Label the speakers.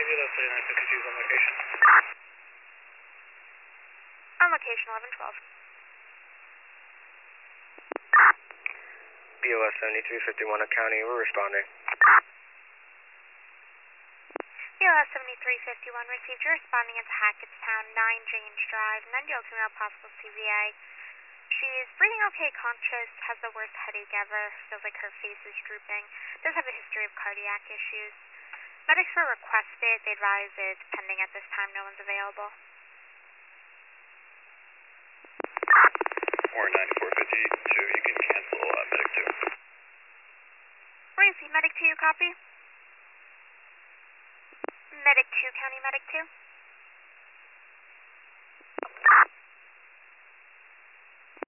Speaker 1: BLS 3952 is on location.
Speaker 2: On location 1112.
Speaker 3: BLS 7351 County, we're responding.
Speaker 2: BLS 7351 received. You're responding into Hackettstown, 9 James Drive, 9 female, possible CVA. She's breathing okay, conscious, has the worst headache ever, feels like her face is drooping, does have a history of cardiac issues. Medics were requested. They advise it's pending at this time. No one's available.
Speaker 4: Or 9452, you can cancel Medic 2.
Speaker 2: Where is he? Medic 2, you copy? Medic 2, County Medic 2.